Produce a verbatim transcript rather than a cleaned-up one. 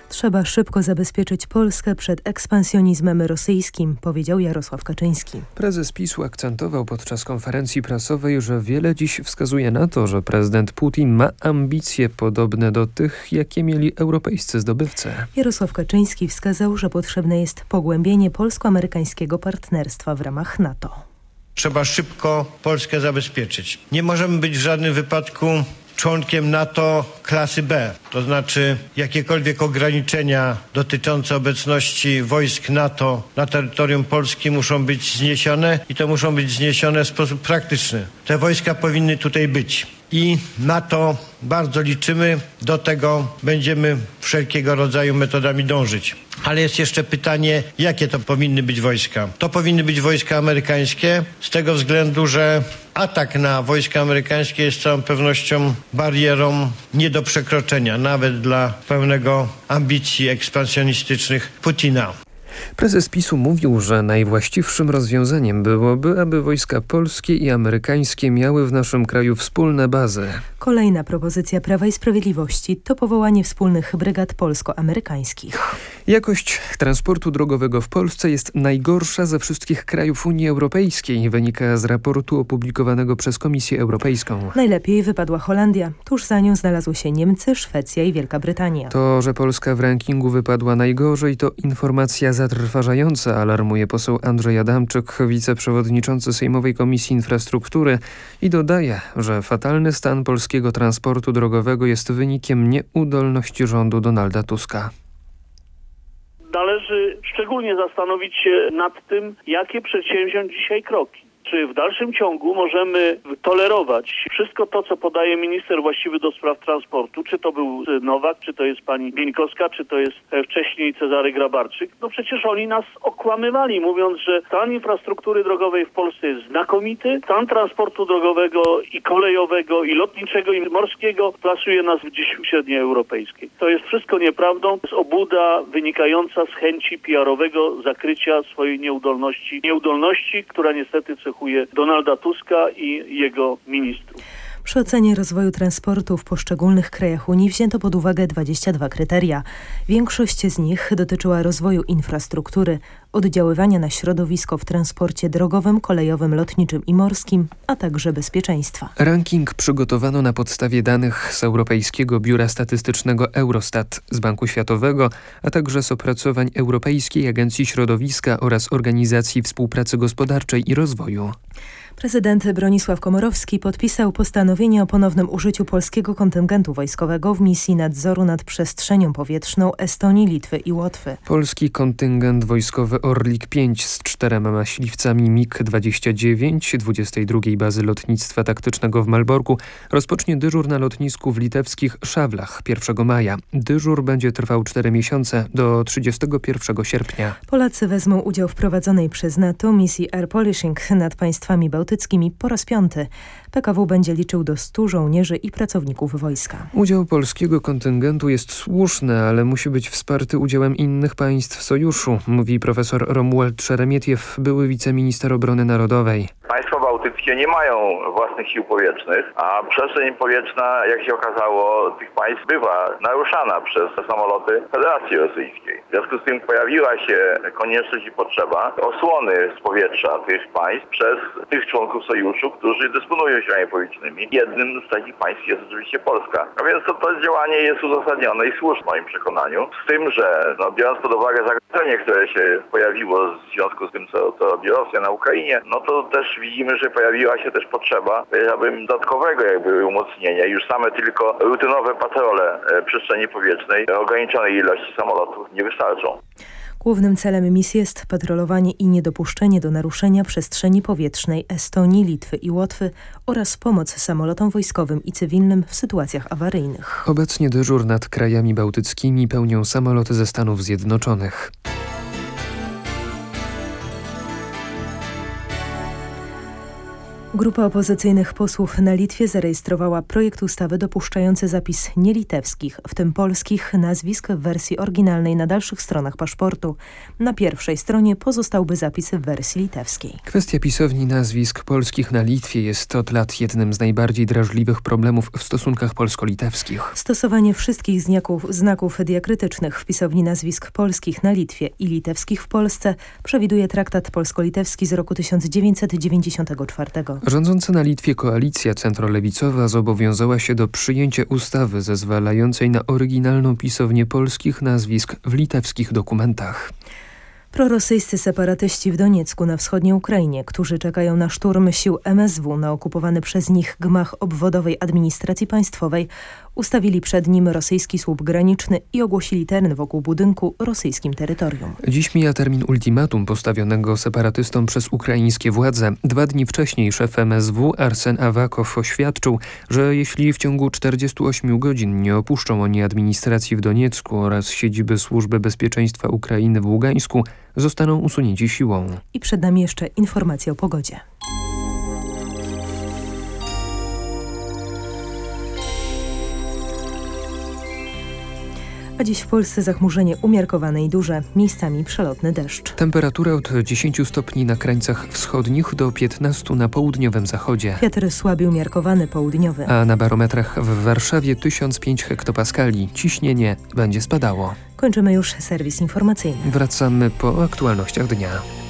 Trzeba szybko zabezpieczyć Polskę przed ekspansjonizmem rosyjskim, powiedział Jarosław Kaczyński. Prezes PiS-u akcentował podczas konferencji prasowej, że wiele dziś wskazuje na to, że prezydent Putin ma ambicje podobne do tych, jakie mieli europejscy zdobywcy. Jarosław Kaczyński wskazał, że potrzebne jest pogłębienie polsko-amerykańskiego partnerstwa w ramach NATO. Trzeba szybko Polskę zabezpieczyć. Nie możemy być w żadnym wypadku członkiem NATO klasy B, to znaczy jakiekolwiek ograniczenia dotyczące obecności wojsk NATO na terytorium Polski muszą być zniesione i to muszą być zniesione w sposób praktyczny. Te wojska powinny tutaj być i na to bardzo liczymy, do tego będziemy wszelkiego rodzaju metodami dążyć. Ale jest jeszcze pytanie, jakie to powinny być wojska? To powinny być wojska amerykańskie z tego względu, że atak na wojska amerykańskie jest z całą pewnością barierą nie do przekroczenia, nawet dla pełnego ambicji ekspansjonistycznych Putina. Prezes PiS-u mówił, że najwłaściwszym rozwiązaniem byłoby, aby wojska polskie i amerykańskie miały w naszym kraju wspólne bazy. Kolejna propozycja Prawa i Sprawiedliwości to powołanie wspólnych brygad polsko-amerykańskich. Jakość transportu drogowego w Polsce jest najgorsza ze wszystkich krajów Unii Europejskiej, wynika z raportu opublikowanego przez Komisję Europejską. Najlepiej wypadła Holandia. Tuż za nią znalazły się Niemcy, Szwecja i Wielka Brytania. To, że Polska w rankingu wypadła najgorzej, to informacja zatrważająca, alarmuje poseł Andrzej Adamczyk, wiceprzewodniczący Sejmowej Komisji Infrastruktury i dodaje, że fatalny stan polskiego transportu drogowego jest wynikiem nieudolności rządu Donalda Tuska. Należy szczególnie zastanowić się nad tym, jakie przedsięwziąć dzisiaj kroki. Czy w dalszym ciągu możemy tolerować wszystko to, co podaje minister właściwy do spraw transportu, czy to był Nowak, czy to jest pani Bieńkowska, czy to jest wcześniej Cezary Grabarczyk? No przecież oni nas okłamywali, mówiąc, że stan infrastruktury drogowej w Polsce jest znakomity, stan transportu drogowego i kolejowego, i lotniczego, i morskiego plasuje nas gdzieś w średniej europejskiej. To jest wszystko nieprawdą, to jest obłuda wynikająca z chęci P R-owego zakrycia swojej nieudolności, nieudolności, która niestety cechuje Donalda Tuska i jego ministrów. Przy ocenie rozwoju transportu w poszczególnych krajach Unii wzięto pod uwagę dwadzieścia dwa kryteria. Większość z nich dotyczyła rozwoju infrastruktury, oddziaływania na środowisko w transporcie drogowym, kolejowym, lotniczym i morskim, a także bezpieczeństwa. Ranking przygotowano na podstawie danych z Europejskiego Biura Statystycznego Eurostat, z Banku Światowego, a także z opracowań Europejskiej Agencji Środowiska oraz Organizacji Współpracy Gospodarczej i Rozwoju. Prezydent Bronisław Komorowski podpisał postanowienie o ponownym użyciu polskiego kontyngentu wojskowego w misji nadzoru nad przestrzenią powietrzną Estonii, Litwy i Łotwy. Polski kontyngent wojskowy Orlik pięć z czterema myśliwcami MiG dwadzieścia dziewięć dwudziestej drugiej Bazy Lotnictwa Taktycznego w Malborku rozpocznie dyżur na lotnisku w litewskich Szawlach pierwszego maja. Dyżur będzie trwał cztery miesiące do trzydziestego pierwszego sierpnia. Polacy wezmą udział w prowadzonej przez NATO misji Air Policing nad państwami bałtyckimi po raz piąty. P K W będzie liczył do stu żołnierzy i pracowników wojska. Udział polskiego kontyngentu jest słuszny, ale musi być wsparty udziałem innych państw sojuszu, mówi profesor Romuald Szeremietiew, były wiceminister obrony narodowej. Państwa bałtyckie nie mają własnych sił powietrznych, a przestrzeń powietrzna, jak się okazało, tych państw bywa naruszana przez samoloty Federacji Rosyjskiej. W związku z tym pojawiła się konieczność i potrzeba osłony z powietrza tych państw przez tych członków sojuszu, którzy dysponują siłami powietrznymi. Jednym z takich państw jest oczywiście Polska. A więc to, to działanie jest uzasadnione i słuszne w moim przekonaniu. Z tym, że no, biorąc pod uwagę zagrożenie, które się pojawiło w związku z tym, co, co robi Rosja na Ukrainie, no to też widzimy, że pojawiła się też potrzeba powiedziałbym, dodatkowego jakby umocnienia. Już same tylko rutynowe patrole przestrzeni powietrznej ograniczonej ilości samolotów nie wystarczą. Głównym celem misji jest patrolowanie i niedopuszczenie do naruszenia przestrzeni powietrznej Estonii, Litwy i Łotwy oraz pomoc samolotom wojskowym i cywilnym w sytuacjach awaryjnych. Obecnie dyżur nad krajami bałtyckimi pełnią samoloty ze Stanów Zjednoczonych. Grupa opozycyjnych posłów na Litwie zarejestrowała projekt ustawy dopuszczający zapis nielitewskich, w tym polskich, nazwisk w wersji oryginalnej na dalszych stronach paszportu. Na pierwszej stronie pozostałby zapis w wersji litewskiej. Kwestia pisowni nazwisk polskich na Litwie jest od lat jednym z najbardziej drażliwych problemów w stosunkach polsko-litewskich. Stosowanie wszystkich znaków, znaków diakrytycznych w pisowni nazwisk polskich na Litwie i litewskich w Polsce przewiduje traktat polsko-litewski z roku tysiąc dziewięćset dziewięćdziesiątego czwartego. Rządząca na Litwie koalicja centrolewicowa zobowiązała się do przyjęcia ustawy zezwalającej na oryginalną pisownię polskich nazwisk w litewskich dokumentach. Prorosyjscy separatyści w Doniecku na wschodniej Ukrainie, którzy czekają na szturm sił M S W na okupowany przez nich gmach obwodowej administracji państwowej, ustawili przed nim rosyjski słup graniczny i ogłosili teren wokół budynku rosyjskim terytorium. Dziś mija termin ultimatum postawionego separatystom przez ukraińskie władze. Dwa dni wcześniej szef M S W Arsen Awakow oświadczył, że jeśli w ciągu czterdziestu ośmiu godzin nie opuszczą oni administracji w Doniecku oraz siedziby Służby Bezpieczeństwa Ukrainy w Ługańsku, zostaną usunięci siłą. I przed nami jeszcze informacje o pogodzie. A dziś w Polsce zachmurzenie umiarkowane i duże, miejscami przelotny deszcz. Temperatura od dziesięciu stopni na krańcach wschodnich do piętnastu na południowym zachodzie. Wiatr słaby umiarkowany południowy. A na barometrach w Warszawie tysiąc pięć hektopaskali. Ciśnienie będzie spadało. Kończymy już serwis informacyjny. Wracamy po aktualnościach dnia.